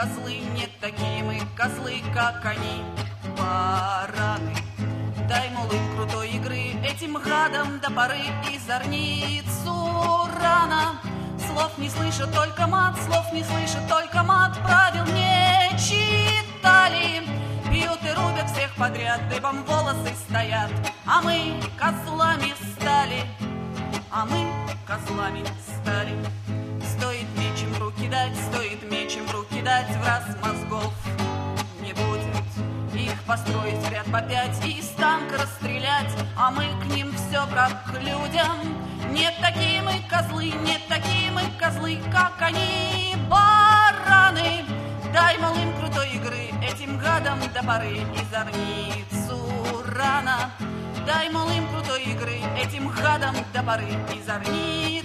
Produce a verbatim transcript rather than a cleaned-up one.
козлы, не такие мы козлы, как они, бараны. Дай, мол, им крутой игры, этим гадам до поры и зорницу рано. Слов не слышат, только мат, слов не слышат, только мат, правил не читали. Пьют и рубят всех подряд, дыбом волосы стоят, а мы козлами стали, а мы козлами стали. Стоит мечем в руки дать, стоит мечем в руки дать, в раз мозгов не будет. Их построить в ряд по пять и из танка расстрелять, а мы к ним все как к людям. Не такие мы козлы, не такие мы козлы, как они, бараны. Дай, мол, им крутой игры, этим гадам до поры и зорницу рано. Дай, мол, им крутой игры, этим гадам до поры и зорницу